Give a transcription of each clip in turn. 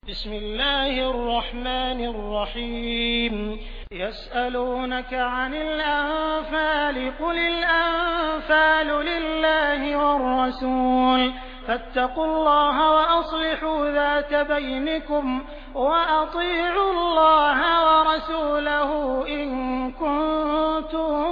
बिस्मिल्लाहिर्रहमानिर्रहीम यसअलूनका अनिल अन्फाल कुलिल अन्फालु लिल्लाहि वर्रसूल फत्तकुल्लाह व अस्लिहू ज़ात बैनिकुम व अतीउल्लाह व रसूलहू इन कुंतुम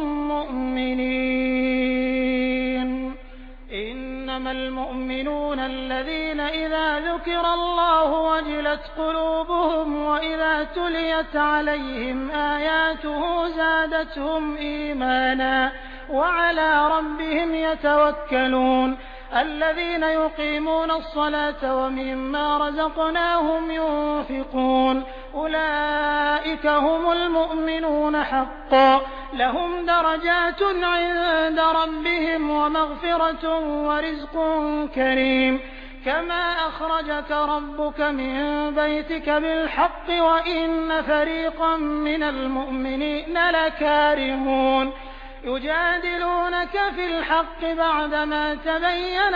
मुअ्मिनीन इन्नमल मुअ्मिनून अल्लज़ीना इज़ा ज़ुकिरल्लाहु वजिलत क़ुलूबुहुम व इज़ा तुलियत अलैहिम आयातुहु ज़ादतहुम ईमाना व अला रब्बिहिम यतवक्कलून الذين يقيمون الصلاة ومما رزقناهم ينفقون أولئك هم المؤمنون حقا لهم درجات عند ربهم ومغفرة ورزق كريم كما أخرجك ربك من بيتك بالحق وإن فريقا من المؤمنين لكارهون يجادلونك في الحق بعدما تبين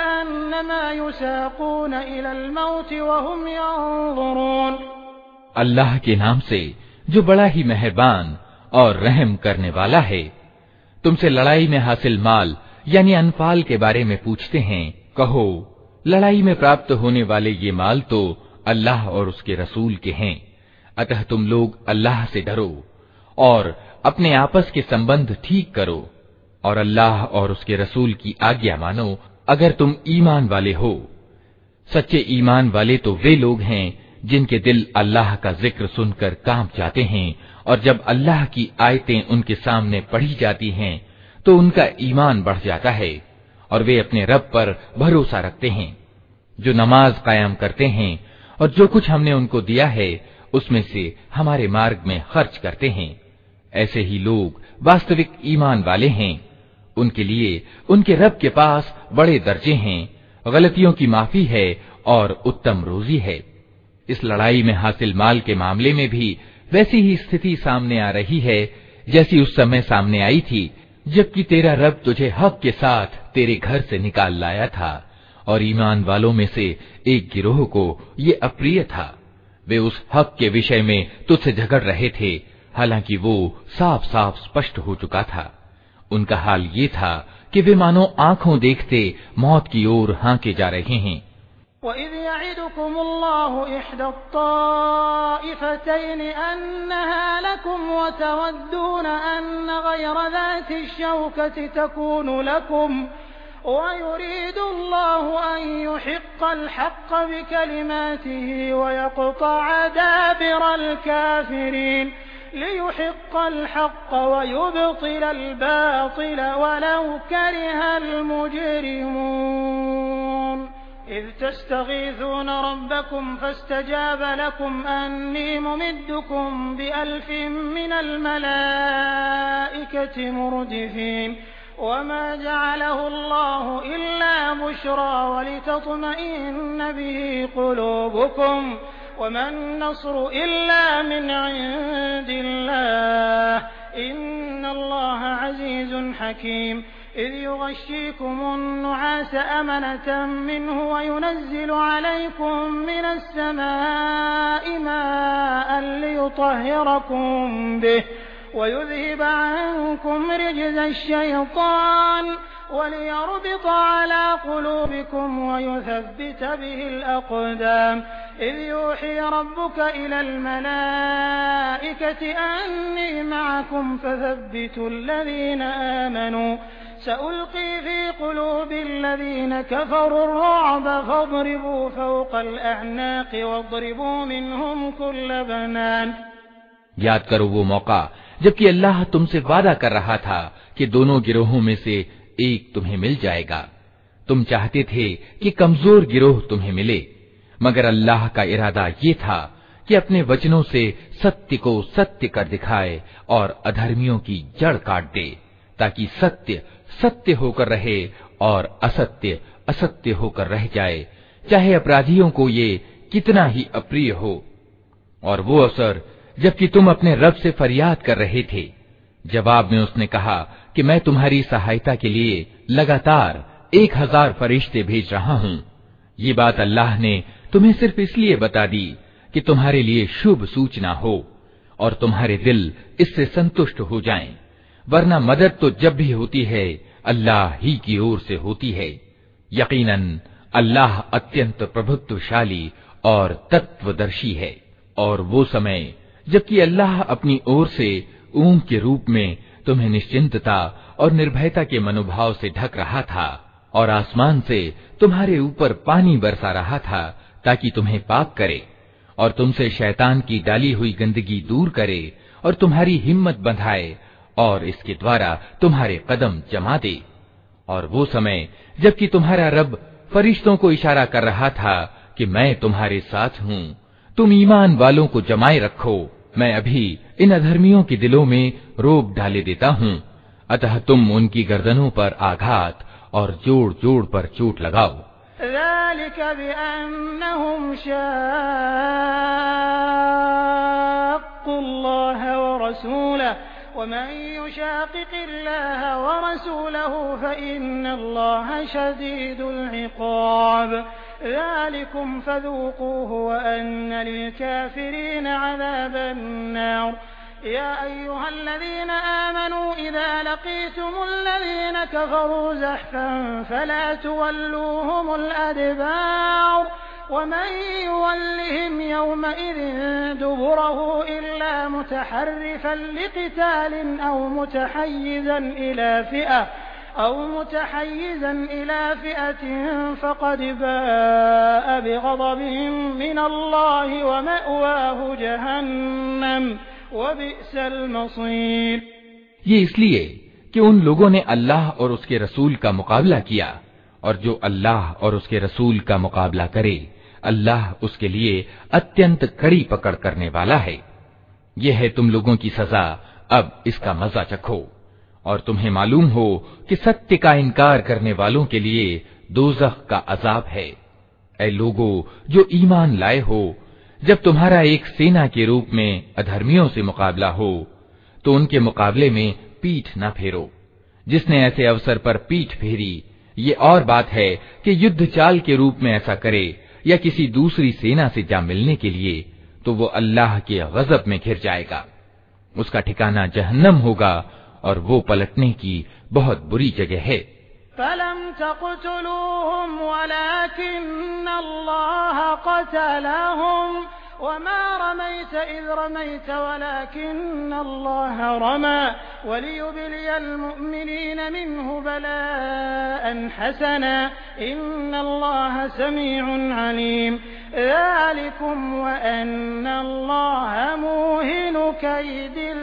كأنما يساقون إلى الموت وهم ينظرون। अल्लाह के नाम से जो बड़ा ही मेहरबान और रहम करने वाला है। तुमसे लड़ाई में हासिल माल यानी अनफाल के बारे में पूछते हैं। कहो, लड़ाई में प्राप्त होने वाले ये माल तो अल्लाह और उसके रसूल के हैं। अतः तुम लोग अल्लाह से डरो और अपने आपस के संबंध ठीक करो और अल्लाह और उसके रसूल की आज्ञा मानो अगर तुम ईमान वाले हो। सच्चे ईमान वाले तो वे लोग हैं जिनके दिल अल्लाह का जिक्र सुनकर कांप जाते हैं और जब अल्लाह की आयतें उनके सामने पढ़ी जाती हैं तो उनका ईमान बढ़ जाता है और वे अपने रब पर भरोसा रखते हैं। जो नमाज कायम करते हैं और जो कुछ हमने उनको दिया है उसमें से हमारे मार्ग में खर्च करते हैं, ऐसे ही लोग वास्तविक ईमान वाले हैं। उनके लिए उनके रब के पास बड़े दर्जे हैं, गलतियों की माफी है और उत्तम रोजी है। इस लड़ाई में हासिल माल के मामले में भी वैसी ही स्थिति सामने आ रही है जैसी उस समय सामने आई थी जबकि तेरा रब तुझे हक के साथ तेरे घर से निकाल लाया था और ईमान वालों में से एक गिरोह को ये अप्रिय था। वे उस हक के विषय में तुझसे झगड़ रहे थे, हालांकि वो साफ साफ स्पष्ट हो चुका था। उनका हाल ये था कि वे मानो आंखों देखते मौत की ओर हांके जा रहे हैं। وَإِذْ يَعِدُكُمُ اللَّهُ إِحْدَى الطَّائِفَتَيْنِ أَنَّهَا لَكُمْ وَتَوَدُّونَ أَنَّ غَيْرَ ذَاتِ الشَّوْكَةِ تَكُونُ لَكُمْ وَيُرِيدُ اللَّهُ أَن يُحِقَّ الْحَقَّ بِكَلِمَاتِهِ وَيَقْطَعَ دَابِرَ الْكَافِرِينَ ليحق الحق ويبطل الباطل ولو كره المجرمون إذ تستغيثون ربكم فاستجاب لكم أني ممدكم بألف من الملائكة مردفين وما جعله الله إلا بشرى ولتطمئن به قلوبكم وما النصر إلا من عند الله إن الله عزيز حكيم إذ يغشيكم النعاس أمنة منه وينزل عليكم من السماء ماء ليطهركم به ويذهب عنكم رجز الشيطان وليربط على قلوبكم ويثبت به الأقدام إذ يوحي ربك إلى الملائكة أني معكم فثبتوا الذين آمنوا سألقي في قلوب الذين كفروا الرعب فاضربوا فوق الأعناق واضربوا منهم كل بنان। याद करो वो मौका जबकि अल्लाह तुमसे वादा कर रहा था कि दोनों गिरोहों में से एक तुम्हें मिल जाएगा। तुम चाहते थे कि कमजोर गिरोह तुम्हें मिले, मगर अल्लाह का इरादा ये था कि अपने वचनों से सत्य को सत्य कर दिखाए और अधर्मियों की जड़ काट दे, ताकि सत्य सत्य होकर रहे और असत्य असत्य होकर रह जाए, चाहे अपराधियों को ये कितना ही अप्रिय हो। और वो अवसर जबकि तुम अपने रब से फरियाद कर रहे थे, जवाब में उसने कहा कि मैं तुम्हारी सहायता के लिए लगातार 1000 फरिश्ते भेज रहा हूँ। ये बात अल्लाह ने तुम्हें सिर्फ इसलिए बता दी कि तुम्हारे लिए शुभ सूचना हो और तुम्हारे दिल इससे संतुष्ट हो जाएं, वरना मदद तो जब भी होती है अल्लाह ही की ओर से होती है। यकीनन अल्लाह अत्यंत प्रभुत्वशाली और तत्वदर्शी है। और वो समय जबकि अल्लाह अपनी ओर से ऊंट के रूप में तुम्हें निश्चिंतता और निर्भयता के मनोभाव से ढक रहा था और आसमान से तुम्हारे ऊपर पानी बरसा रहा था ताकि तुम्हें पाक करे और तुमसे शैतान की डाली हुई गंदगी दूर करे और तुम्हारी हिम्मत बंधाए और इसके द्वारा तुम्हारे कदम जमा दे। और वो समय जबकि तुम्हारा रब फरिश्तों को इशारा कर रहा था कि मैं तुम्हारे साथ हूँ, तुम ईमान वालों को जमाए रखो, मैं अभी इन अधर्मियों के दिलों में रोब डाले देता हूँ, अतः तुम उनकी गर्दनों पर आघात और जोड़ जोड़ पर चोट लगाओ। ज़ालिकुम फ़ज़ूक़ूहु व अन्न लिल-काफ़िरीन अज़ाबन-नार। या अय्युहल्लज़ीना आमनू इज़ा लक़ीतुमुल्लज़ीना कफ़रू ज़हफ़न फ़ला तुवल्लूहुमुल अदबार व मन युवल्लिहिम यौमइज़िन दुबुरहु इल्ला मुतहर्रिफ़न लिक़ितालिन أو متحيزا إلى فئة فقد باء بغضب من الله ومأواه जहन्नम وبئس المصيर। ये इसलिए कि उन लोगों ने अल्लाह और उसके रसूल का मुकाबला किया, और जो अल्लाह और उसके रसूल का मुकाबला करे अल्लाह उसके लिए अत्यंत कड़ी पकड़ करने वाला है। यह है तुम लोगों की सजा, अब इसका मजा चखो। और तुम्हें मालूम हो कि सत्य का इनकार करने वालों के लिए दोज़ख का अजाब है। ऐ लोगों जो ईमान लाए हो, जब तुम्हारा एक सेना के रूप में अधर्मियों से मुकाबला हो तो उनके मुकाबले में पीठ न फेरो। जिसने ऐसे अवसर पर पीठ फेरी, ये और बात है कि युद्ध चाल के रूप में ऐसा करे या किसी दूसरी सेना से जा मिलने के लिए, तो वो अल्लाह के गजब में घिर जाएगा। उसका ठिकाना जहन्नम होगा और वो पलटने की बहुत बुरी जगह है। फलम तक़्तुलूहुम वलाकिन्न अल्लाह क़तलहुम वमा रमैत इज़ रमैत वलाकिन्न अल्लाह रमा वलियुब्लियल मुअ्मिनीन मिन्हु बलाअन हसना इन्नल्लाह समीउन अलीम। ज़ालिकुम व अन्नल्लाह मूहिनु कैदिल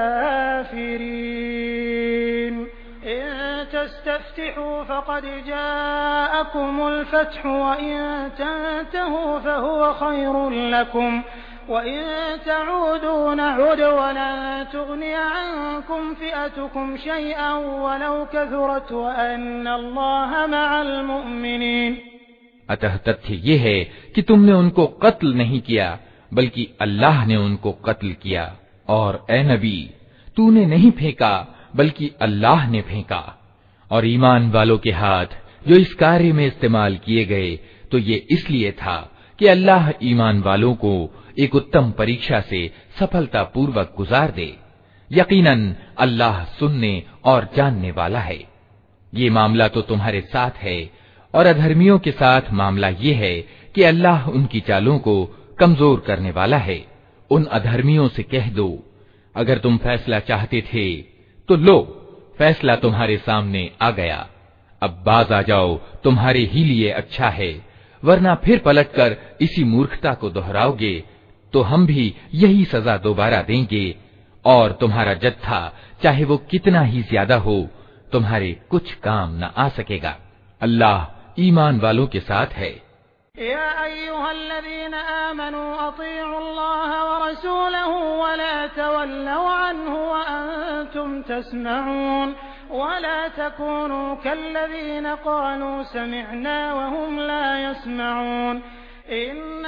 काफ़िरीन। इन तस्तफ्तिहू फक़द जाअकुमुल फ़त्हु व इन तंतहू फहुव खैरुन लकुम व इन तऊदू नउद वलन तुग़निय अन्कुम फ़िअतुकुम शैअन वलौ कथुरत व अन्नल्लाह मअल मुअ्मिनीन। अतः तथ्य ये है कि तुमने उनको कत्ल नहीं किया बल्कि अल्लाह ने उनको कत्ल किया, और ए नबी तूने नहीं फेंका बल्कि अल्लाह ने फेंका। और ईमान वालों के हाथ जो इस कार्य में इस्तेमाल किए गए तो ये इसलिए था कि अल्लाह ईमान वालों को एक उत्तम परीक्षा से सफलतापूर्वक गुजार दे। यकीनन अल्लाह सुनने और जानने वाला है। ये मामला तो तुम्हारे साथ है, और अधर्मियों के साथ मामला ये है कि अल्लाह उनकी चालों को कमजोर करने वाला है। उन अधर्मियों से कह दो, अगर तुम फैसला चाहते थे तो लो, फैसला तुम्हारे सामने आ गया, अब बाज आ जाओ, तुम्हारे ही लिए अच्छा है, वरना फिर पलटकर इसी मूर्खता को दोहराओगे तो हम भी यही सजा दोबारा देंगे, और तुम्हारा जत्था चाहे वो कितना ही ज्यादा हो तुम्हारे कुछ काम न आ सकेगा। अल्लाह ईमान वालों के साथ है। या अय्युहल्लज़ीना आमनू अतीउल्लाह व रसूलहू व ला तवल्लव अन्हु व अंतुम तस्मऊन व ला तकूनू कल्लज़ीना क़ालू समिअना व हुम ला यस्मऊन। इन्न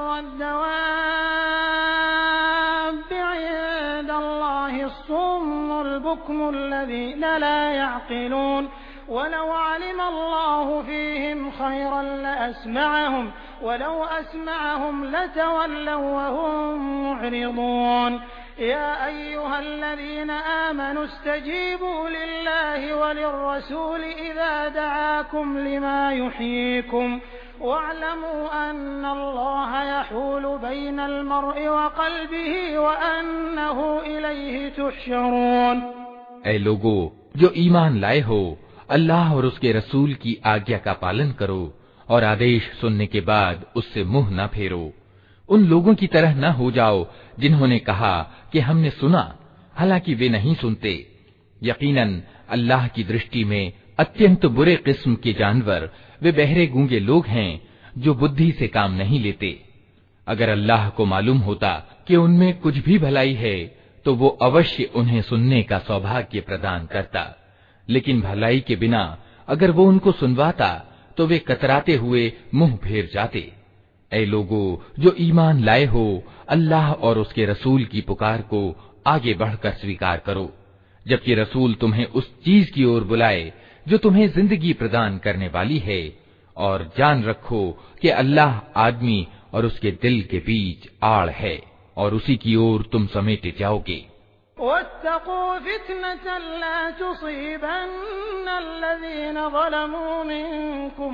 शर्रद-दवाब्बि इंदल्लाहि अस्सुम्मुल बुक्मुल्लज़ीना ला यअक़िलून वलौ अलिम अल्लाहु फ़ीहिम ख़ैरन लअस्मअहुम वलौ अस्मअहुम लतवल्लव वहुम मुअरिदून या अय्युहल्लज़ीना आमनू इस्तजीबू लिल्लाहि वलिर्रसूलि इज़ा दआकुम लिमा युहयीकुम वअलमू अन्नल्लाह यहूलु बैनल मर्इ व क़ल्बिही व अन्नहु इलैहि तुहशरून। ऐ लोगों जो ईमान लाए हो, अल्लाह और उसके रसूल की आज्ञा का पालन करो और आदेश सुनने के बाद उससे मुंह न फेरो। उन लोगों की तरह न हो जाओ जिन्होंने कहा कि हमने सुना, हालांकि वे नहीं सुनते। यकीनन अल्लाह की दृष्टि में अत्यंत बुरे किस्म के जानवर वे बहरे गूंगे लोग हैं जो बुद्धि से काम नहीं लेते। अगर अल्लाह को मालूम होता कि उनमें कुछ भी भलाई है तो वो अवश्य उन्हें सुनने का सौभाग्य प्रदान करता, लेकिन भलाई के बिना अगर वो उनको सुनवाता तो वे कतराते हुए मुंह फेर जाते। ऐ लोगों जो ईमान लाए हो, अल्लाह और उसके रसूल की पुकार को आगे बढ़कर स्वीकार करो, जबकि रसूल तुम्हें उस चीज की ओर बुलाए जो तुम्हें जिंदगी प्रदान करने वाली है, और जान रखो कि अल्लाह आदमी और उसके दिल के बीच आड़ है और उसी की ओर तुम समेटे जाओगे। वत्तक़ू फितनतन ला तुसीबन्नल्लज़ीना ज़लमू मिनकुम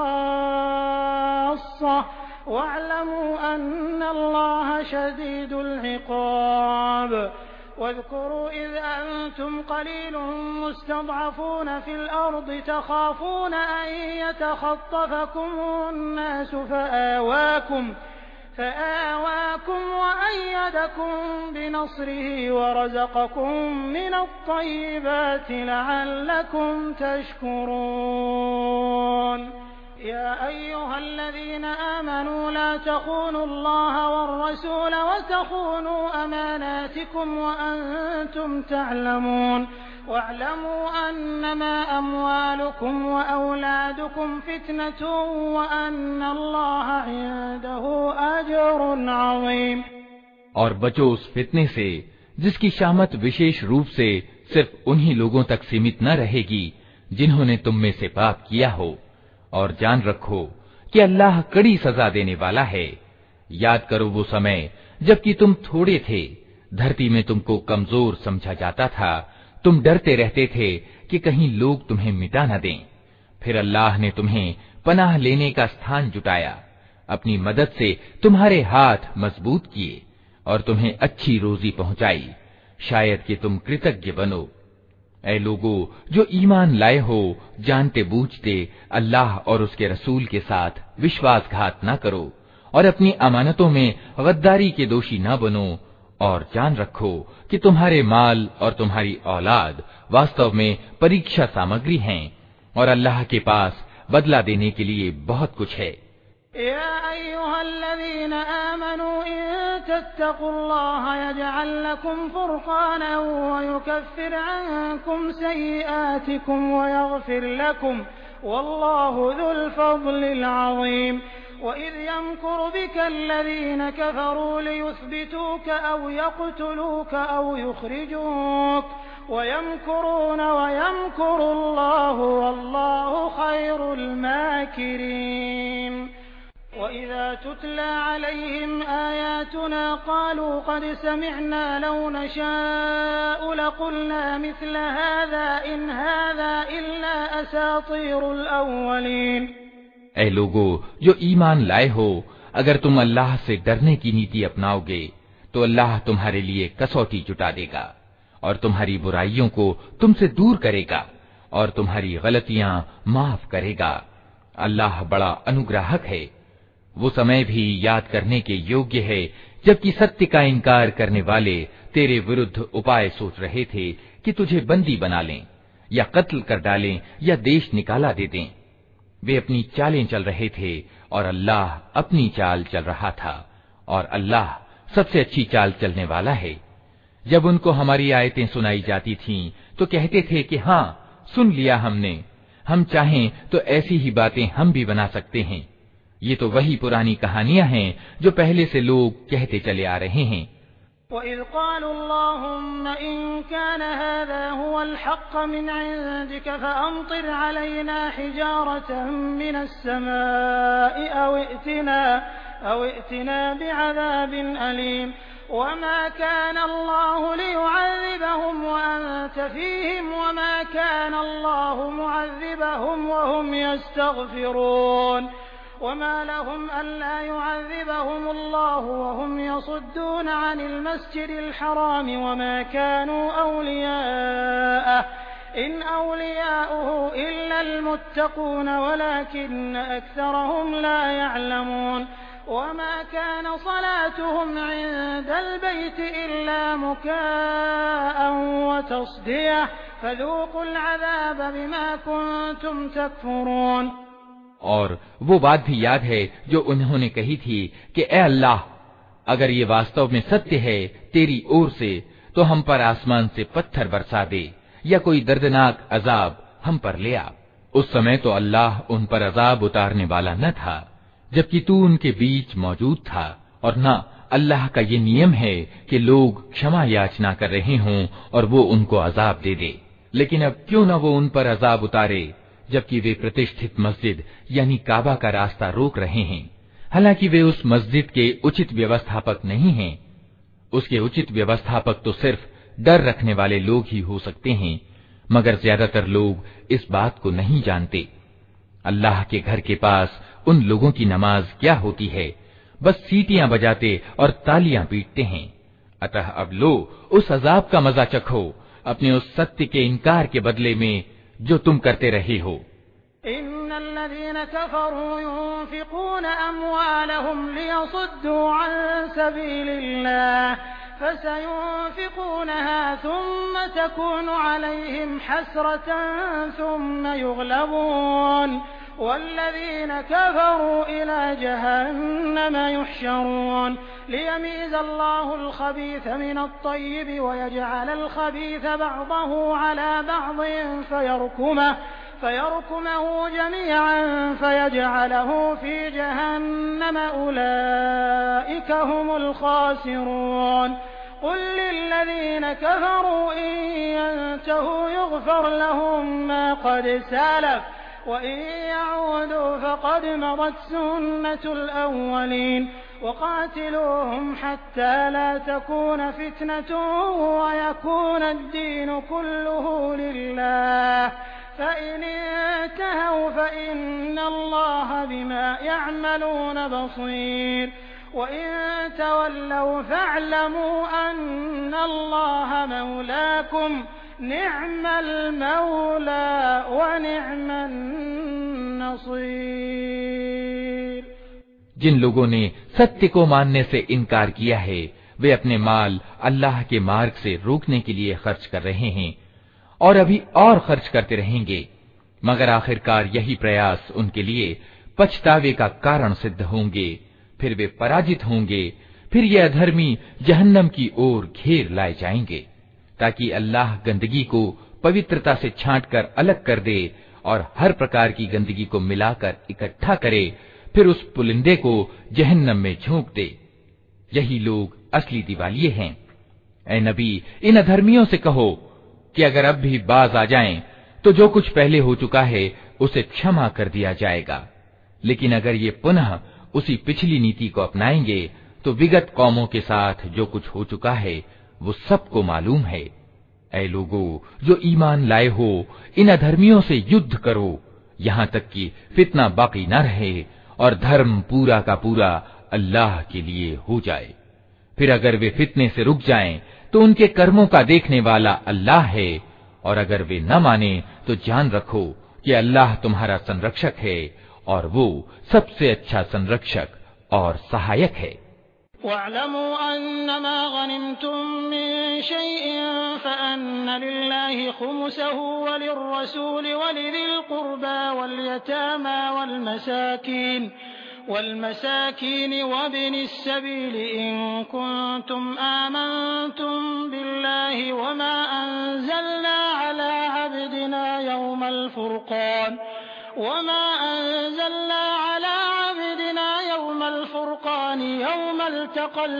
ख़ास्सा वअलमू अन्नल्लाह शदीदुल इक़ाब। واذكروا إذ أنتم قليل مستضعفون في الأرض تخافون أن يتخطفكم الناس فآواكم وأيدكم بنصره ورزقكم من الطيبات لعلكم تشكرون يا أيها الذين آمنوا لا تخونوا الله والرسول وتخونوا أماناتكم وأنتم تعلمون واعلموا أنما أموالكم وأولادكم فتنة وأن الله عنده أجر عظيم। और बचो उस फितने से जिसकी शामत विशेष रूप से सिर्फ उन्हीं लोगों तक सीमित न रहेगी जिन्होंने तुम में से पाप किया हो, और जान रखो कि अल्लाह कड़ी सजा देने वाला है। याद करो वो समय जबकि तुम थोड़े थे, धरती में तुमको कमजोर समझा जाता था, तुम डरते रहते थे कि कहीं लोग तुम्हें मिटा न दें। फिर अल्लाह ने तुम्हें पनाह लेने का स्थान जुटाया, अपनी मदद से तुम्हारे हाथ मजबूत किए और तुम्हें अच्छी रोजी पहुंचाई, शायद कि तुम कृतज्ञ बनो। ऐ लोगों जो ईमान लाए हो, जानते बूझते अल्लाह और उसके रसूल के साथ विश्वासघात न करो और अपनी अमानतों में गद्दारी के दोषी न बनो, और जान रखो कि तुम्हारे माल और तुम्हारी औलाद वास्तव में परीक्षा सामग्री हैं और अल्लाह के पास बदला देने के लिए बहुत कुछ है। या अय्युहल्लज़ीना आमनू इन तत्तक़ुल्लाह यजअल लकुम फ़ुरक़ानन व युकफ्फिर अन्कुम सय्यिआतिकुम व यग़फिर लकुम वल्लाहु ज़ुल फ़ज़लिल अज़ीम। وإذ يمكر بك الذين كفروا ليثبتوك أو يقتلوك أو يخرجوك ويمكرون ويمكر الله والله خير الماكرين। وإذا تتلى عليهم آياتنا قالوا قد سمعنا لو نشاء لقلنا مثل هذا إن هذا إلا أساطير الأولين। ऐ लोगों जो ईमान लाए हो, अगर तुम अल्लाह से डरने की नीति अपनाओगे तो अल्लाह तुम्हारे लिए कसौटी जुटा देगा और तुम्हारी बुराइयों को तुमसे दूर करेगा और तुम्हारी गलतियां माफ करेगा। अल्लाह बड़ा अनुग्राहक है। वो समय भी याद करने के योग्य है जबकि सत्य का इनकार करने वाले तेरे विरुद्ध उपाय सोच रहे थे कि तुझे बंदी बना लें या कत्ल कर डालें या देश निकाला दे दें। वे अपनी चालें चल रहे थे और अल्लाह अपनी चाल चल रहा था, और अल्लाह सबसे अच्छी चाल चलने वाला है। जब उनको हमारी आयतें सुनाई जाती थीं तो कहते थे कि हाँ, सुन लिया हमने, हम चाहें तो ऐसी ही बातें हम भी बना सकते हैं। ये तो वही पुरानी कहानियां हैं जो पहले से लोग कहते चले आ रहे हैं। वइज़ क़ालू अल्लाहुम्मा इन कान हाज़ा हुवल हक़्क़ मिन इंदिक फ़अम्तिर अलैना हिजारतन मिनस समाई अव इअ्तिना बिअज़ाबिन अलीम वमा कान अल्लाहु लियुअज़्ज़िबहुम वअन्त फ़ीहिम वमा कान अल्लाहु मुअज़्ज़िबहुम वहुम यस्तग़फ़िरून वमा लहुम अल्ला युअज़्ज़िबहुम अल्लाहु वहुम यसुद्दून अनिल मस्जिदिल हराम वमा कानू औलियाअह इन औलियाउहु इल्लल मुत्तक़ून वलाकिन्न अक्सरहुम ला यअलमून वमा कान सलातुहुम इंदल बैति इल्ला मुकाअन व तस्दियह फज़ूक़ुल अज़ाब बिमा कुन्तुम तकफ़ुरून। और वो बात भी याद है जो उन्होंने कही थी कि ए अल्लाह, अगर ये वास्तव में सत्य है तेरी ओर से तो हम पर आसमान से पत्थर बरसा दे या कोई दर्दनाक अजाब हम पर ले आ। उस समय तो अल्लाह उन पर अजाब उतारने वाला न था, जबकि तू उनके बीच मौजूद था। और न अल्लाह का ये नियम है कि लोग क्षमा याचना कर रहे हों और वो उनको अजाब दे दे। लेकिन अब क्यों न वो उन पर अजाब उतारे, जबकि वे प्रतिष्ठित मस्जिद यानी काबा का रास्ता रोक रहे हैं, हालांकि वे उस मस्जिद के उचित व्यवस्थापक नहीं हैं। उसके उचित व्यवस्थापक तो सिर्फ डर रखने वाले लोग ही हो सकते हैं, मगर ज्यादातर लोग इस बात को नहीं जानते। अल्लाह के घर के पास उन लोगों की नमाज क्या होती है, बस सीटियां बजाते और तालियां पीटते हैं। अतः अब लो उस अजाब का मजा चखो अपने उस सत्य के इनकार के बदले में जो तुम करते रहे हो। इन्नल्लज़ीना कफ़रू युन्फ़िक़ून अम्वालहुम लियसुद्दू अन सबीलिल्लाह फसयुन्फ़िक़ूनहा थुम्मा तकूनु अलैहिम हसरतन थुम्मा युग़लबून वल्लज़ीना कफ़रू इला जहन्नम युहशरून लियमीज़ अल्लाहुल ख़बीथ मिनत तय्यिब वयजअलल ख़बीथ बअदहु अला बअदिन फयरकुमहु जमीअन फयजअलहु फ़ी जहन्नम उलाइका हुमुल ख़ासिरून क़ुल लिल्लज़ीन कफ़रू इन यंतहू युग़फ़र लहुम मा क़द सलफ़ वइन यऊदू फ़क़द मदत सुन्नतुल अव्वलीन वक़ातिलूहुम हत्ता ला तकून फ़ित्नतुन वयकून अद्दीनु कुल्लुहु लिल्लाह फ़इन इंतहौ फ़इन्न अल्लाह बिमा यअमलून बसीर वइन तवल्लौ फ़अलमू अन्न अल्लाह मौलाकुम निअमल मौला व निअमन नसीर। जिन लोगों ने सत्य को मानने से इनकार किया है वे अपने माल अल्लाह के मार्ग से रोकने के लिए खर्च कर रहे हैं और अभी और खर्च करते रहेंगे, मगर आखिरकार यही प्रयास उनके लिए पछतावे का कारण सिद्ध होंगे। फिर वे पराजित होंगे, फिर ये अधर्मी जहन्नम की ओर घेर लाए जाएंगे, ताकि अल्लाह गंदगी को पवित्रता से छांटकर अलग कर दे और हर प्रकार की गंदगी को मिलाकर इकट्ठा करे, फिर उस पुलिंदे को जहन्नम में झोंक दे। यही लोग असली दिवालिये हैं। ऐ नबी, इन अधर्मियों से कहो कि अगर अब भी बाज आ जाएं, तो जो कुछ पहले हो चुका है उसे क्षमा कर दिया जाएगा। लेकिन अगर ये पुनः उसी पिछली नीति को अपनाएंगे तो विगत कौमों के साथ जो कुछ हो चुका है वो सबको मालूम है। ऐ लोगों जो ईमान लाए हो, इन अधर्मियों से युद्ध करो यहाँ तक कि फितना बाकी न रहे और धर्म पूरा का पूरा अल्लाह के लिए हो जाए। फिर अगर वे फितने से रुक जाएं तो उनके कर्मों का देखने वाला अल्लाह है, और अगर वे न माने तो जान रखो कि अल्लाह तुम्हारा संरक्षक है और वो सबसे अच्छा संरक्षक और सहायक है। वअलमू अन्नमा गनिमतुम मिन शैइन फअन्न लिल्लाहि खुमुसहु वलिर्रसूलि वलिज़िल कुर्बा वलयतामा والمساكين وابن السبيل إن كنتم آمنتم بالله وما أنزلنا على عبدنا يوم الفرقان यौमल तक़ल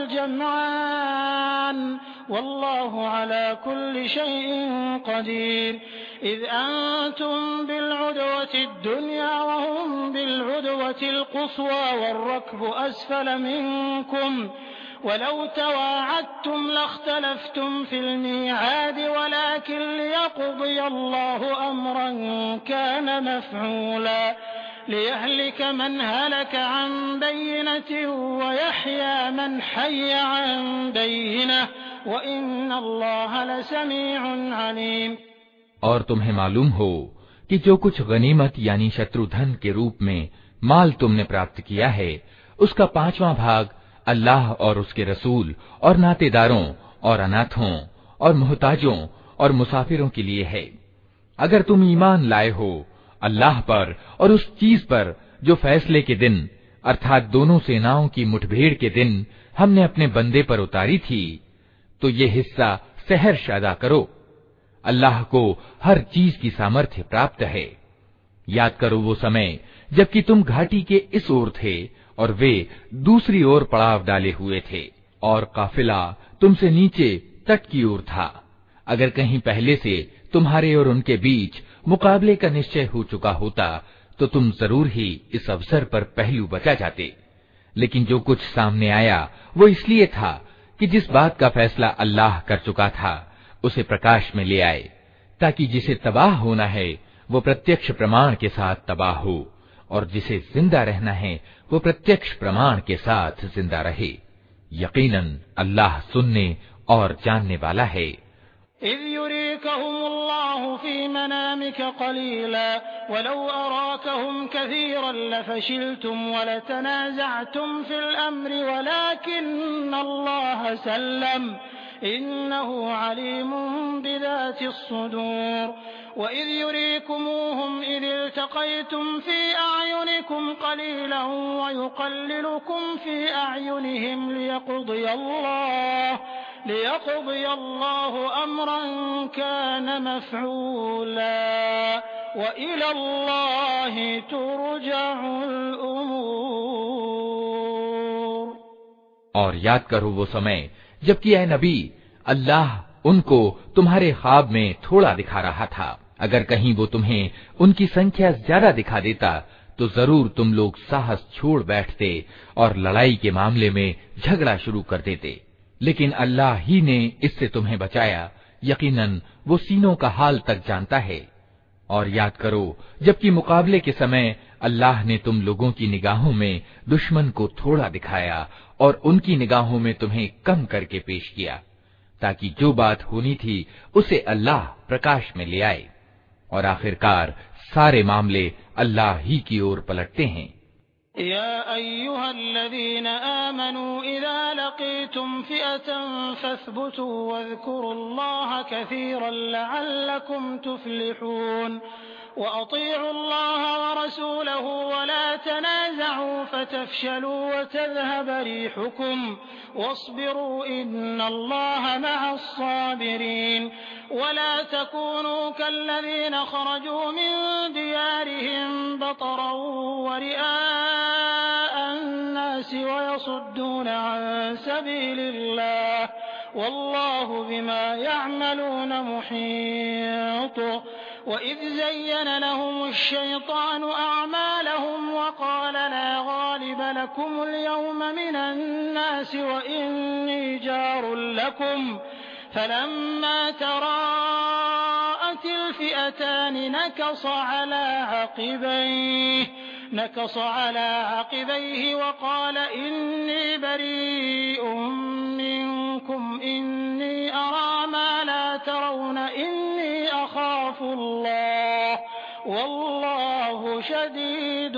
जमआन वल्लाहु अला कुल्लि शैइन क़दीर इज़ अंतुम बिलउदवतिद दुनिया व हुम बिलउदवतिल क़ुस्वा वर्रक्बु अस्फल मिनकुम वलौ तवाअदतुम लख्तलफ्तुम फिल मीआद वलाकिन लियक़दियल्लाहु अम्रन कान मफ़ऊला लियहलिक मन हलक अन बय्यिनतिन व यहया मन हय्य अन बय्यिनह व इन्नल्लाह लसमीउन अलीम। और तुम्हें मालूम हो कि जो कुछ गनीमत यानी शत्रु धन के रूप में माल तुमने प्राप्त किया है, उसका 5वां भाग अल्लाह और उसके रसूल और नातेदारों और अनाथों और मोहताजों और मुसाफिरों के लिए है। अगर तुम ईमान लाए हो अल्लाह पर और उस चीज पर जो फैसले के दिन अर्थात दोनों सेनाओं की मुठभेड़ के दिन हमने अपने बंदे पर उतारी थी, तो ये हिस्सा सहर्ष अदा करो। अल्लाह को हर चीज की सामर्थ्य प्राप्त है। याद करो वो समय जबकि तुम घाटी के इस ओर थे और वे दूसरी ओर पड़ाव डाले हुए थे और काफिला तुमसे नीचे तट की ओर था। अगर कहीं पहले से तुम्हारे और उनके बीच मुकाबले का निश्चय हो चुका होता तो तुम जरूर ही इस अवसर पर पहलू बचा जाते। लेकिन जो कुछ सामने आया वो इसलिए था कि जिस बात का फैसला अल्लाह कर चुका था उसे प्रकाश में ले आए, ताकि जिसे तबाह होना है वो प्रत्यक्ष प्रमाण के साथ तबाह हो और जिसे जिंदा रहना है वो प्रत्यक्ष प्रमाण के साथ जिंदा रहे। यकीनन अल्लाह सुनने और जानने वाला है। इज़ युरीकहुमुल्लाहु फी मनामिक क़लीला वलौ अराकहुम कसीरन लफशिलतुम वलतनाज़अतुम फिल अम्रि वलाकिन्नल्लाह सल्लम इन्नहु अलीमुन बिज़ातिस सुदूर वइज़ युरीकुमूहुम इज़ इल्तक़यतुम फी अअयुनिकुम क़लीलन वयुक़ल्लिलुकुम फी अअयुनिहिम लियक़दियल्लाहु अम्रन कान मफ़ऊला व इलल्लाहि तुरजअुल उमूर। और याद करो वो समय जबकि ऐ नबी अल्लाह उनको तुम्हारे ख्वाब में थोड़ा दिखा रहा था। अगर कहीं वो तुम्हें उनकी संख्या ज्यादा दिखा देता तो जरूर तुम लोग साहस छोड़ बैठते और लड़ाई के मामले में झगड़ा शुरू कर देते। लेकिन अल्लाह ही ने इससे तुम्हें बचाया। यकीनन वो सीनों का हाल तक जानता है। और याद करो जबकि मुकाबले के समय अल्लाह ने तुम लोगों की निगाहों में दुश्मन को थोड़ा दिखाया और उनकी निगाहों में तुम्हें कम करके पेश किया, ताकि जो बात होनी थी उसे अल्लाह प्रकाश में ले आए। और आखिरकार सारे मामले अल्लाह ही की ओर पलटते हैं। या अय्युहल्लज़ीना आमनू इज़ा लक़ीतुम फ़िअतन फ़स्बुतू वज़्कुरुल्लाह कसीरन लअल्लकुम तुफ़्लिहून वअतीउल्लाह वरसूलहू वला तनाज़अू फ़तफ़शलू वतज़हब रीहुकुम वस्बिरू इन्नल्लाह मअस्साबिरीन वला तकूनू कल्लज़ीना ख़रजू मिन दियारिहिम बतरन वरिआअ अन्नास वयसुद्दून अन सबीलिल्लाह वल्लाहु बिमा यअमलून मुहीत। वइज़ ज़य्यन लहुमुश्शैतानु अअमालहुम वक़ाल ला गालिब लकुमुल यौम मिनन्नास वइन्नी जारुल लकुम फलम्मा तराअतिल फ़िअतान नकص على عقبيه وقال إني بريء منكم إني أرى ما لا ترون إني أخاف الله والله شديد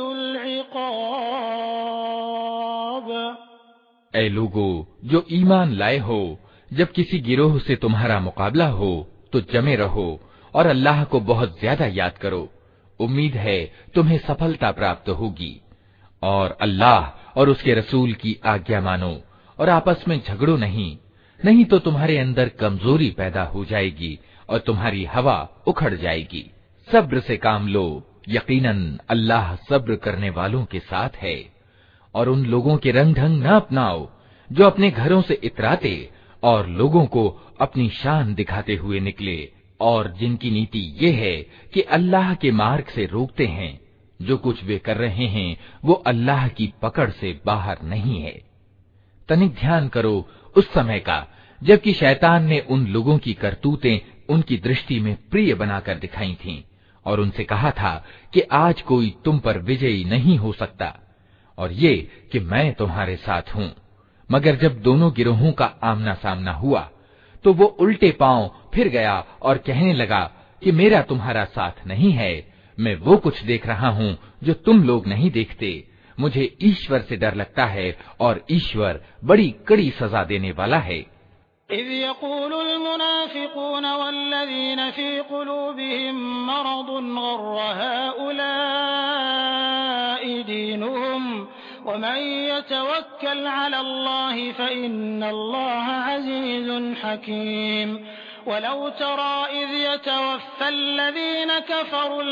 العقاب। ऐ लोगो जो ईमान लाए हो, जब किसी गिरोह से तुम्हारा मुकाबला हो तो जमे रहो और अल्लाह को बहुत ज्यादा याद करो। उम्मीद है तुम्हें सफलता प्राप्त होगी। और अल्लाह और उसके रसूल की आज्ञा मानो और आपस में झगड़ो नहीं तो तुम्हारे अंदर कमजोरी पैदा हो जाएगी और तुम्हारी हवा उखड़ जाएगी। सब्र से काम लो, यकीनन अल्लाह सब्र करने वालों के साथ है। और उन लोगों के रंग ढंग न अपनाओ जो अपने घरों से इतराते और लोगों को अपनी शान दिखाते हुए निकले, और जिनकी नीति ये है कि अल्लाह के मार्ग से रोकते हैं। जो कुछ वे कर रहे हैं वो अल्लाह की पकड़ से बाहर नहीं है। तनिक ध्यान करो उस समय का जबकि शैतान ने उन लोगों की करतूतें उनकी दृष्टि में प्रिय बनाकर दिखाई थीं और उनसे कहा था कि आज कोई तुम पर विजयी नहीं हो सकता, और ये कि मैं तुम्हारे साथ हूं। मगर जब दोनों गिरोहों का आमना सामना हुआ तो वो उल्टे पांव फिर गया और कहने लगा कि मेरा तुम्हारा साथ नहीं है, मैं वो कुछ देख रहा हूं जो तुम लोग नहीं देखते। मुझे ईश्वर से डर लगता है और ईश्वर बड़ी कड़ी सजा देने वाला है। इज़ यक़ूलुल मुनाफ़िक़ून वल्लज़ीन फ़ी क़ुलूबिहिम मरदुन ग़र्र हाउलाइ दीनुहुम वमन यतवक्कल अलल्लाहि फ़इन्नल्लाह अज़ीज़ुन हकीम। वलौ तरा इज़ यतवफ़्फ़ल्लज़ीन कफ़रुल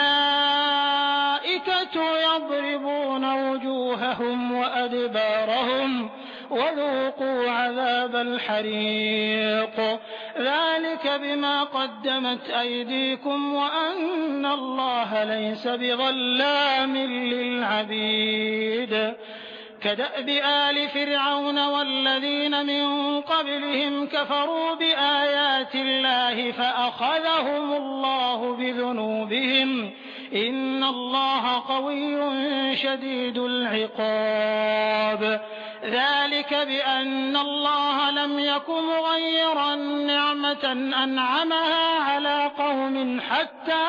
मलाइकतु यضربून वजूहहुम वअदबारहुम वज़ूक़ू अज़ाबल हरीक़ ज़ालिक बिमा क़द्दमत अयदीकुम वअन्नल्लाह लैस बिज़ल्लामिन लिलअबीद। كدأب آل فرعون والذين من قبلهم كفروا بآيات الله فأخذهم الله بذنوبهم إن الله قوي شديد العقاب ذلك بأن الله لم يكن مغيرا نعمة أنعمها على قوم حتى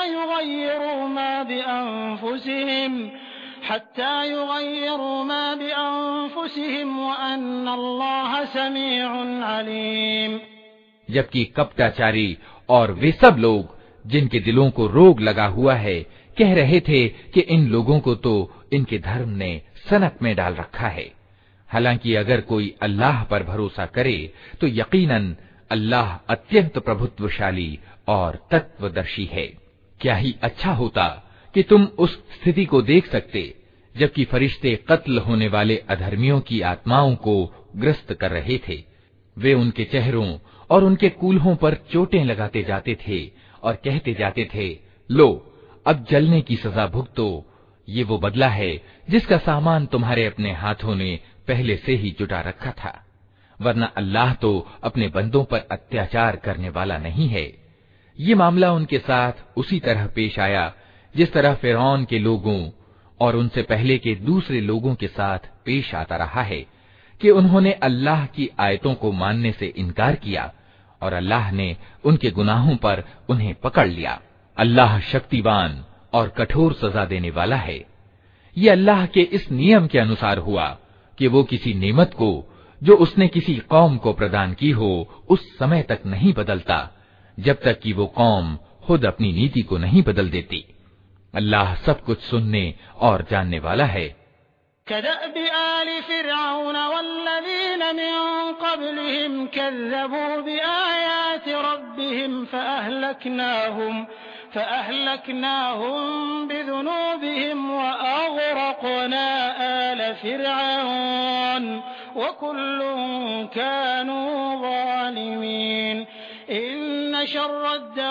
يغيروا ما بأنفسهم وأن الله سميع عليम। जबकि कपटाचारी और वे सब लोग जिनके दिलों को रोग लगा हुआ है कह रहे थे कि इन लोगों को तो इनके धर्म ने सनक में डाल रखा है। हालांकि अगर कोई अल्लाह पर भरोसा करे तो यकीनन अल्लाह अत्यंत प्रभुत्वशाली और तत्वदर्शी है। क्या ही अच्छा होता कि तुम उस स्थिति को देख सकते जबकि फरिश्ते कत्ल होने वाले अधर्मियों की आत्माओं को ग्रस्त कर रहे थे। वे उनके चेहरों और उनके कूल्हों पर चोटें लगाते जाते थे और कहते जाते थे, लो अब जलने की सजा भुगतो, ये वो बदला है जिसका सामान तुम्हारे अपने हाथों ने पहले से ही जुटा रखा था, वरना अल्लाह तो अपने बंदों पर अत्याचार करने वाला नहीं है। ये मामला उनके साथ उसी तरह पेश आया जिस तरह फिरौन के लोगों और उनसे पहले के दूसरे लोगों के साथ पेश आता रहा है कि उन्होंने अल्लाह की आयतों को मानने से इनकार किया और अल्लाह ने उनके गुनाहों पर उन्हें पकड़ लिया। अल्लाह शक्तिवान और कठोर सजा देने वाला है। ये अल्लाह के इस नियम के अनुसार हुआ कि वो किसी नेमत को जो उसने किसी कौम को प्रदान की हो उस समय तक नहीं बदलता जब तक कि वो कौम खुद अपनी नीति को नहीं बदल देती। अल्लाह सब कुछ सुनने और जानने वाला है। كدأب آل فرعون والذين من قبلهم كذبوا بآيات ربهم فأهلكناهم بذنوبهم وأغرقنا آل فرعون وكل كانوا ظالمين إن شر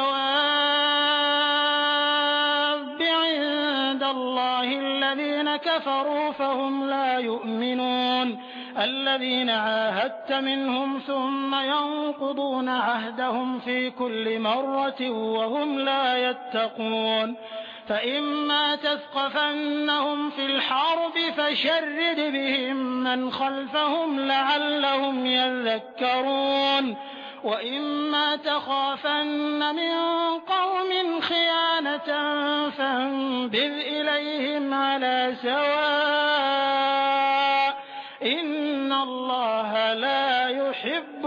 الدواب عند الله الذين كفروا فهم لا يؤمنون الذين عاهدت منهم ثم ينقضون عهدهم في كل مرة وهم لا يتقون فإما تثقفنهم في الحرب فشرد بهم من خلفهم لعلهم يذكرون وإما تخافن من قوم خيانة فانبذ إليهم على سواء إن الله لا يحب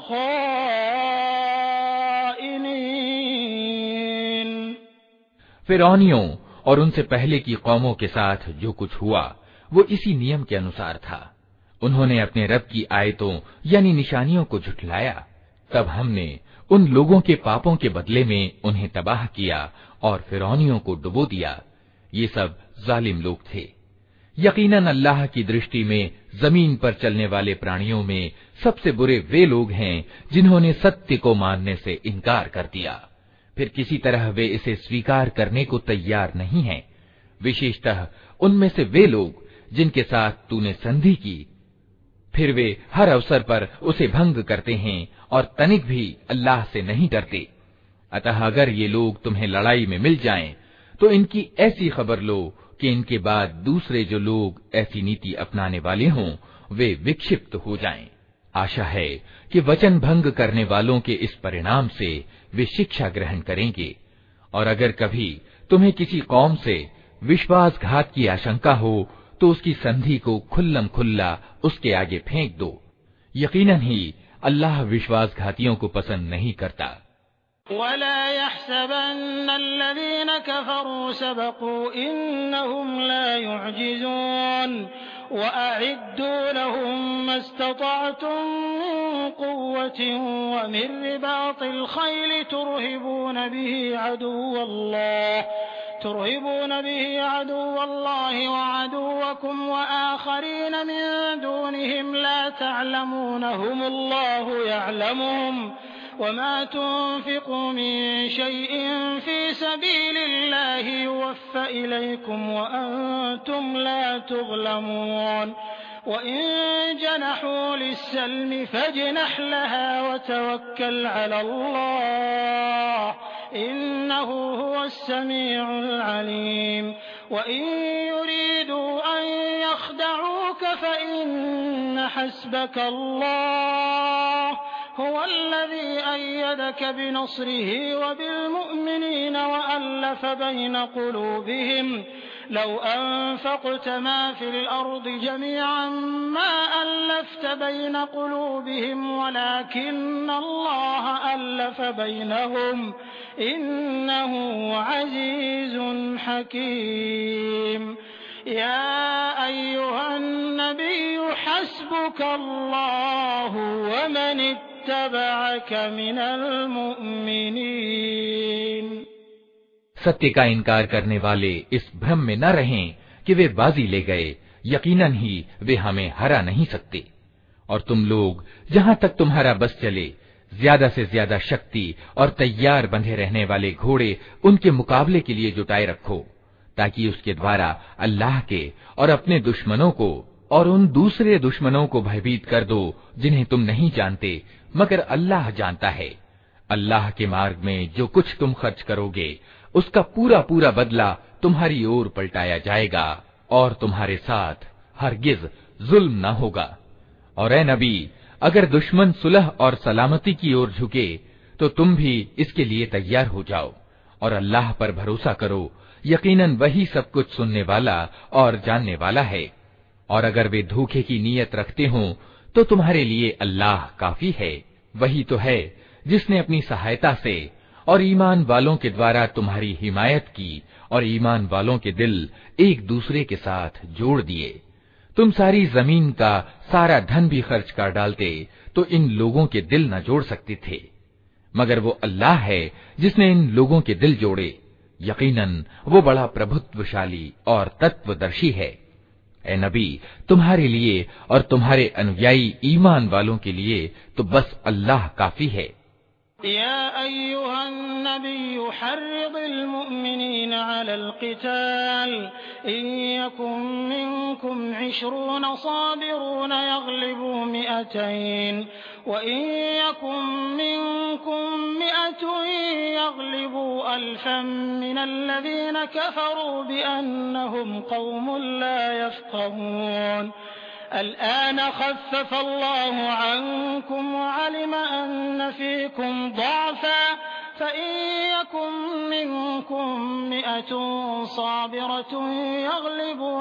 الخائنين। फिरौनियों और उनसे पहले की कौमों के साथ जो कुछ हुआ वो इसी नियम के अनुसार था। उन्होंने अपने रब की आयतों यानी निशानियों को झुठलाया, तब हमने उन लोगों के पापों के बदले में उन्हें तबाह किया और फिरौनियों को डुबो दिया। ये सब जालिम लोग थे। यकीनन अल्लाह की दृष्टि में जमीन पर चलने वाले प्राणियों में सबसे बुरे वे लोग हैं जिन्होंने सत्य को मानने से इनकार कर दिया, फिर किसी तरह वे इसे स्वीकार करने को तैयार नहीं हैं। विशेषतः उनमें से वे लोग जिनके साथ तूने संधि की, फिर वे हर अवसर पर उसे भंग करते हैं और तनिक भी अल्लाह से नहीं डरते। अतः अगर ये लोग तुम्हें लड़ाई में मिल जाएं, तो इनकी ऐसी खबर लो कि इनके बाद दूसरे जो लोग ऐसी नीति अपनाने वाले हों, वे विक्षिप्त हो जाएं। आशा है कि वचन भंग करने वालों के इस परिणाम से वे शिक्षा ग्रहण करेंगे। और अगर कभी तुम्हें किसी कौम से विश्वासघात की आशंका हो तो उसकी संधि को खुल्लम खुल्ला उसके आगे फेंक दो। यकीनन ही अल्लाह विश्वासघातियों को पसंद नहीं करता। वला यहसबन्नल्लज़ीन कफ़रू सबक़ू इन्नहुम ला युअजिज़ून वअइद्दू लहुम मस्ततअतुम मिन क़ुव्वतिन व मिन रिबातिल ख़ैल तुरहिबून बिही अदुव्वल्लाहि व अदुव्वकुम व आख़रीन मिन दूनिहिम ला तअलमूनहुमुल्लाहु यअलमुहुम वमा तुन्फ़िक़ू मिन शैइन फ़ी सबीलिल्लाहि युवफ़्फ़ा इलैकुम व अंतुम ला तुज़लमून वइन जनहू लिस्सल्मि फज्नह लहा व तवक्कल अलल्लाह इन्नहु हुवस्समीउल अलीम वइन युरीदू अन यख़दऊक फ़इन्न हस्बकल्लाह हुवल्लज़ी अय्यदक बिनस्रिही व बिलमुअ्मिनीन वअल्लफ़ बैन क़ुलूबिहिम लौ अनफ़क़त मा फ़िल अर्दि जमीअन मा अल्लफ़्त बैन क़ुलूबिहिम वलाकिन्न अल्लाह अल्लफ़ बैनहुम इन्नहु अज़ीज़ुन हकीम। या अय्युहन नबिय्यु हस्बुकल्लाहु व मन इत्तबअक मिनल मुअ्मिनीन। सत्य का इनकार करने वाले इस भ्रम में न रहें कि वे बाजी ले गए, यकीनन ही वे हमें हरा नहीं सकते। और तुम लोग जहां तक तुम्हारा बस चले ज्यादा से ज्यादा शक्ति और तैयार बंधे रहने वाले घोड़े उनके मुकाबले के लिए जुटाए रखो, ताकि उसके द्वारा अल्लाह के और अपने दुश्मनों को और उन दूसरे दुश्मनों को भयभीत कर दो जिन्हें तुम नहीं जानते मगर अल्लाह जानता है। अल्लाह के मार्ग में जो कुछ तुम खर्च करोगे उसका पूरा पूरा बदला तुम्हारी ओर पलटाया जाएगा और तुम्हारे साथ हरगिज जुल्म न होगा। और ए नबी, अगर दुश्मन सुलह और सलामती की ओर झुके तो तुम भी इसके लिए तैयार हो जाओ और अल्लाह पर भरोसा करो, यकीनन वही सब कुछ सुनने वाला और जानने वाला है। और अगर वे धोखे की नीयत रखते हों तो तुम्हारे लिए अल्लाह काफी है। वही तो है जिसने अपनी सहायता से और ईमान वालों के द्वारा तुम्हारी हिमायत की और ईमान वालों के दिल एक दूसरे के साथ जोड़ दिए। तुम सारी जमीन का सारा धन भी खर्च कर डालते तो इन लोगों के दिल न जोड़ सकते थे, मगर वो अल्लाह है जिसने इन लोगों के दिल जोड़े। यकीनन वो बड़ा प्रभुत्वशाली और तत्वदर्शी है। ए नबी, तुम्हारे लिए और तुम्हारे अनुयायी ईमान वालों के लिए तो बस अल्लाह काफी है। या अय्युहन नबिय्यु हर्रिदिल मुअ्मिनीन अलल क़िताल इन यकुम मिनकुम 20 साबिरून यग़लिबू 200 व इन यकुम मिनकुम 100 यग़लिबू 1000 मिनल्लज़ीना कफ़रू बिअन्नहुम क़ौमुन ला यफ़क़हून। الآن خفف الله عنكم وعلم أن فيكم ضعفا فإن يكن منكم 100 صابرة يغلبوا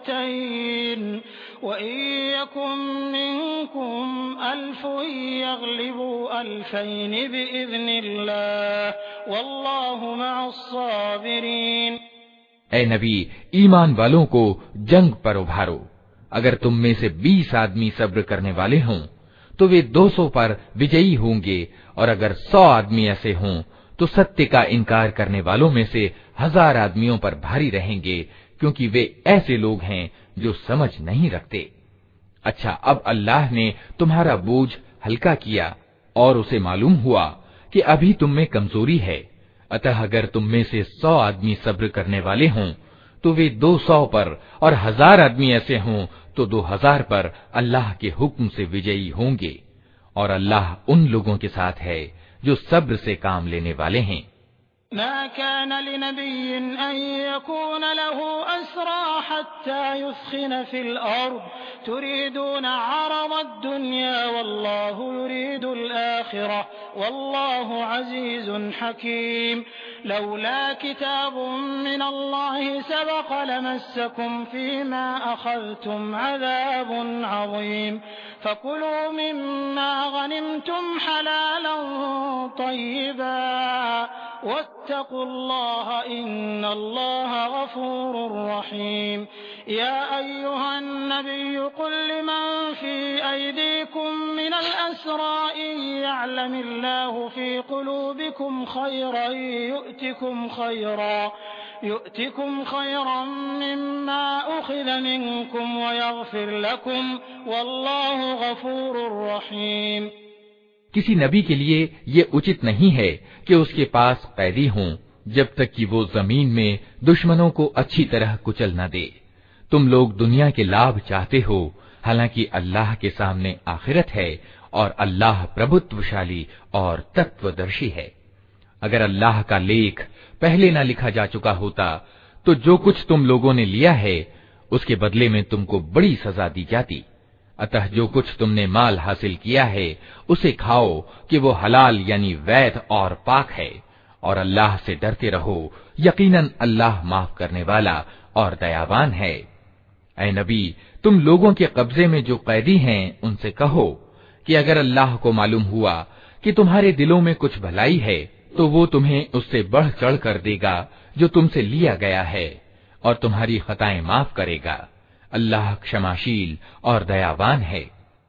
200 وإن يكن منكم 1000 يغلبوا 2000 بإذن الله والله مع الصابرين। ऐ नबी, ईमान वालों को जंग पर उभारो। अगर तुम में से 20 आदमी सब्र करने वाले हों तो वे 200 पर विजयी होंगे, और अगर 100 आदमी ऐसे हों तो सत्य का इनकार करने वालों में से 1000 आदमियों पर भारी रहेंगे, क्योंकि वे ऐसे लोग हैं जो समझ नहीं रखते। अच्छा, अब अल्लाह ने तुम्हारा बोझ हल्का किया और उसे मालूम हुआ कि अभी तुम में कमजोरी है, अतः अगर तुम में से 100 आदमी सब्र करने वाले हों तो वे 200 पर, और 1000 आदमी ऐसे हों तो 2000 पर अल्लाह के हुक्म से विजयी होंगे। और अल्लाह उन लोगों के साथ है जो सब्र से काम लेने वाले हैं। मा कान लिनबिय्यिन अन यकून लहू अस्रा हत्ता युस्खिन फिल अर्द तुरीदून अरद दुनिया वल्लाहु युरीदुल आखिरह वल्लाहु अज़ीज़ुन हकीम। लौला किताबुम मिनल्लाहि सबक़ लमस्सकुम फीमा अख़ज़्तुम अज़ाबुन अज़ीम। फकुलू मिम्मा गनिमतुम हलालन तय्यिबा वत्तक़ुल्लाह इन्नल्लाह गफ़ूरुर रहीम। या अय्युहन नबिय्यु कुल लिमन फी अयदीकुम मिनल अस्रा इन यअलमिल्लाहु फी क़ुलूबिकुम खैरन यु'तिकुम खैरन मिम्मा उख़िज़ मिनकुम वयग़फ़िर लकुम वल्लाहु गफ़ूरुर रहीम। किसी नबी के लिए ये उचित नहीं है कि उसके पास कैदी हों जब तक कि वो जमीन में दुश्मनों को अच्छी तरह कुचल न दे। तुम लोग दुनिया के लाभ चाहते हो, हालांकि अल्लाह के सामने आखिरत है और अल्लाह प्रभुत्वशाली और तत्वदर्शी है। अगर अल्लाह का लेख पहले न लिखा जा चुका होता तो जो कुछ तुम लोगों ने लिया है उसके बदले में तुमको बड़ी सजा दी जाती। अतः जो कुछ तुमने माल हासिल किया है उसे खाओ कि वो हलाल यानी वैध और पाक है, और अल्लाह से डरते रहो, यकीनन अल्लाह माफ करने वाला और दयावान है। ऐ नबी, तुम लोगों के कब्जे में जो कैदी हैं उनसे कहो कि अगर अल्लाह को मालूम हुआ कि तुम्हारे दिलों में कुछ भलाई है तो वो तुम्हें उससे बढ़ चढ़ कर देगा जो तुमसे लिया गया है, और तुम्हारी खताएं माफ करेगा। अल्लाह क्षमाशील और दयावान है।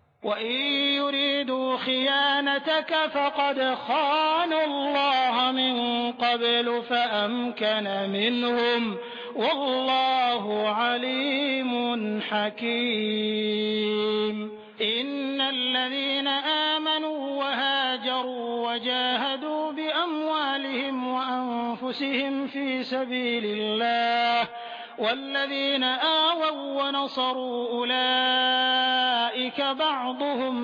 इन्नल्लज़ीना आमनू वहाजरू वजाहदू बिअम्वालिहिम वअन्फुसिहिम फी सबीलिल्लाह वल्लज़ीना आवौ वनसरू उलाइका बअदुहुम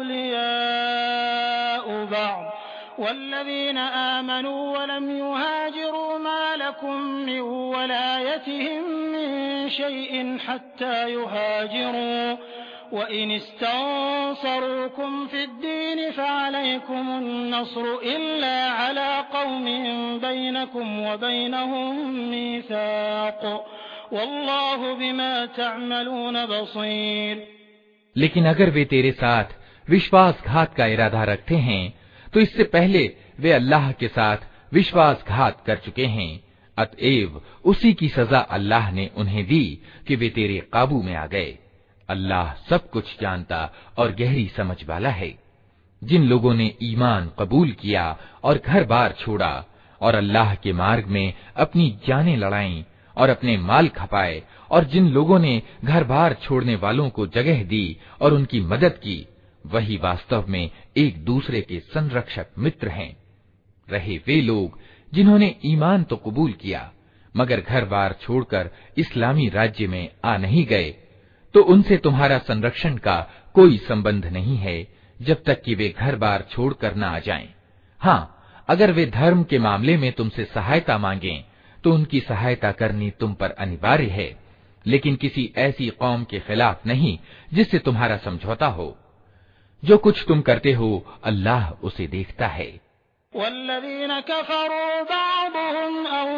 औलियाउ बअद वल्लज़ीना आमनू वलम युहाजिरू मा लकुम मिन वलायतिहिम मिन शैइन हत्ता युहाजिरू वइन इस्तंसरूकुम फिद्दीन फअलैकुमुन नस्रु इल्ला अला कौमिन बैनकुम व बैनहुम मीसाक़ वल्लाहु बिमा तअमलून बसीर। लेकिन अगर वे तेरे साथ विश्वासघात का इरादा रखते हैं तो इससे पहले वे अल्लाह के साथ विश्वासघात कर चुके हैं। अतएव उसी की सजा अल्लाह ने उन्हें दी कि वे तेरे काबू में आ गए। अल्लाह सब कुछ जानता और गहरी समझ वाला है। जिन लोगों ने ईमान कबूल किया और घर बार छोड़ा और अल्लाह के मार्ग में अपनी जानें लड़ाईं और अपने माल खपाए, और जिन लोगों ने घर बार छोड़ने वालों को जगह दी और उनकी मदद की, वही वास्तव में एक दूसरे के संरक्षक मित्र हैं। रहे वे लोग जिन्होंने ईमान तो कबूल किया मगर घर बार छोड़कर इस्लामी राज्य में आ नहीं गए, तो उनसे तुम्हारा संरक्षण का कोई संबंध नहीं है जब तक कि वे घर बार छोड़कर न आ जाएं। हाँ, अगर वे धर्म के मामले में तुमसे सहायता मांगें तो उनकी सहायता करनी तुम पर अनिवार्य है, लेकिन किसी ऐसी कौम के खिलाफ नहीं जिससे तुम्हारा समझौता हो। जो कुछ तुम करते हो अल्लाह उसे देखता है। वल्लज़ीना कफ़रू बअदुहुम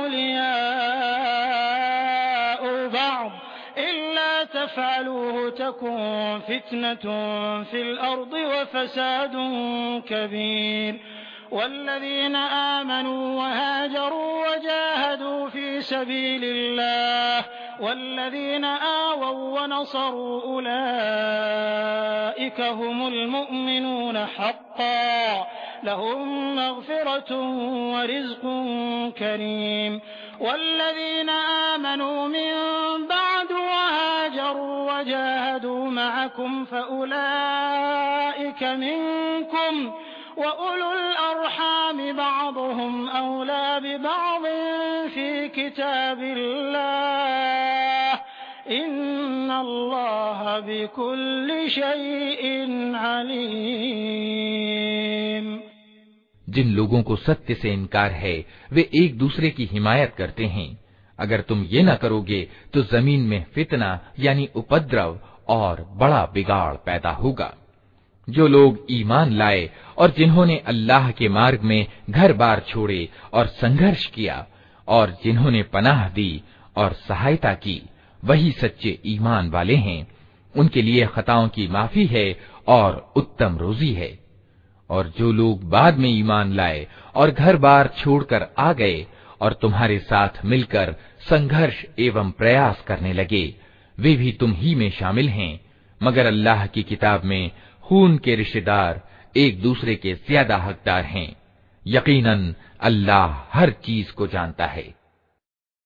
औलियाउ बअद इल्ला तफ़अलूहु तकुन फितनतुन फिल अर्दि व फ़सादुन कबीर। वल्लज़ीना आमनू वहाजरू वजाहदू फी सबीलिल्लाह वल्लज़ीना आवौ वनसरू उलाइका हुमुल मुअमिनून हक़्क़न लहुम मग़फ़िरतुन व रिज़्क़ुन करीम। वल्लज़ीना आमनू मिन बअद वहाजरू वजाहदू मअकुम फउलाइका मिनकुम वउलुल अरहाम बअदुहुम औला बिबअदिन फी किताबिल्लाह इन्नल्लाह बिकुल्लि शैइन अलीम। जिन लोगों को सत्य से इनकार है वे एक दूसरे की हिमायत करते हैं। अगर तुम ये न करोगे तो जमीन में फितना यानी उपद्रव और बड़ा बिगाड़ पैदा होगा। जो लोग ईमान लाए और जिन्होंने अल्लाह के मार्ग में घर बार छोड़े और संघर्ष किया और जिन्होंने पनाह दी और सहायता की, वही सच्चे ईमान वाले हैं। उनके लिए खताओं की माफी है और उत्तम रोजी है। और जो लोग बाद में ईमान लाए और घर बार छोड़कर आ गए और तुम्हारे साथ मिलकर संघर्ष एवं प्रयास करने लगे, वे भी तुम ही में शामिल हैं, मगर अल्लाह की किताब में खून के रिश्तेदार एक दूसरे के ज्यादा हकदार हैं। यकीनन अल्लाह हर चीज को जानता है।